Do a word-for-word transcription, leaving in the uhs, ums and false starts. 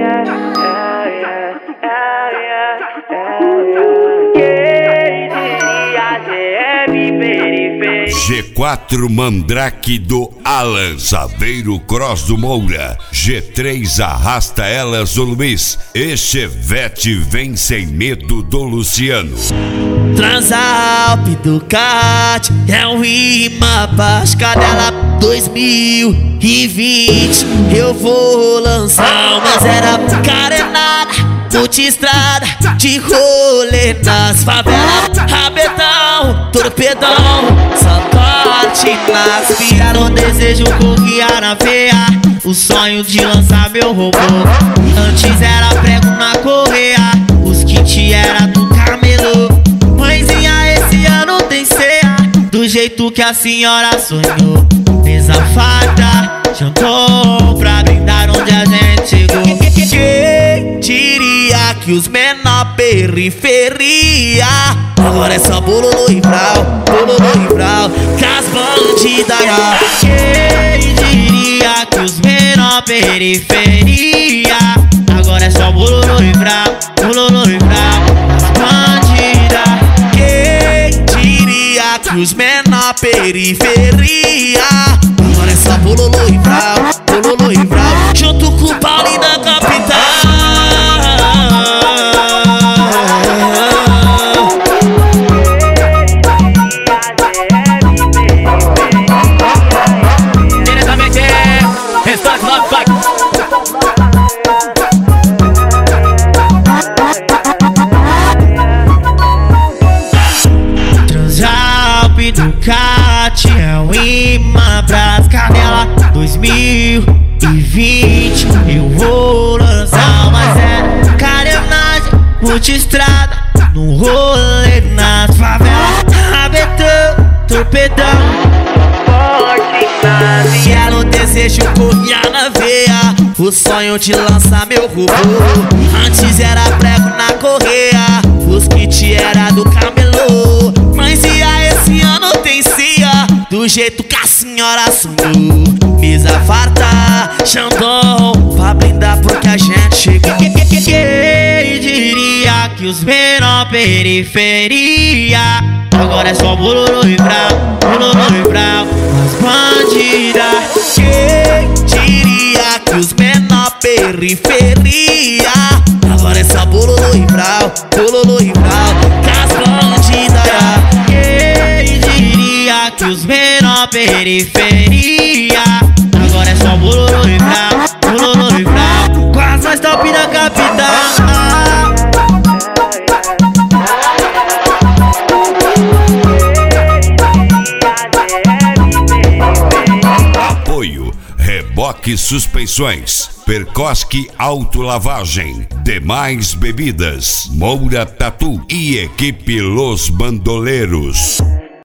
G quatro Mandrake do Alan, Saveiro Cross do Moura, G três Arrasta Elas do Luiz e Chevette Vem Sem Medo do Luciano. Transalp Ducati é um rima pras cadela dois mil e vinte. Eu vou lançar uma zero carenada, multistrada, de rolê nas favelas, rabetão, torpedão, Santote nas via. No desejo corria na veia, o sonho de lançar meu robô. Antes era prego na correia, os kits era do camelô. Mãezinha, esse ano tem ceia, do jeito que a senhora sonhou. Mesa farta, jantou pra brindar onde a gente chegou. Quem diria que os menor periferia agora é só bololô e brau, bololô e brau, que as bandidas. Quem diria que os menor periferia agora é só bololô e brau, bololô e brau, as bandidas. Quem diria que os menor periferia agora é só bololô e brau, bololô e brau, junto com o Paulinho da capital. Transalp Ducati é um imã pras cadela dois mil e vinte. Eu vou lançar uma zero carenagem, multistrada, no rolê nas favelas, rabetão, torpedão, forte na via. No desejo corria na veia, o sonho de lançar meu robô. Antes era prego na correia, os kits era do camelô. Mas e a esse ano tem ceia, do jeito que a senhora sonhou. Mesa farta, Xandão, pra brindar porque a gente chegou. Quem diria que os menor periferia agora é só bololô e brau, bololô e brau, as bandidas. Quem diria que os menor periferia agora é só bololô e brau, bololô e brau, que as bandidas. Quem diria que os menor periferia agora é só bololô e brau, bololô e brau, com as mais top da capital. Apoio Reboque Suspensões, Percosque Autolavagem, Demais Bebidas, Moura Tatu e Equipe Los Bandoleiros.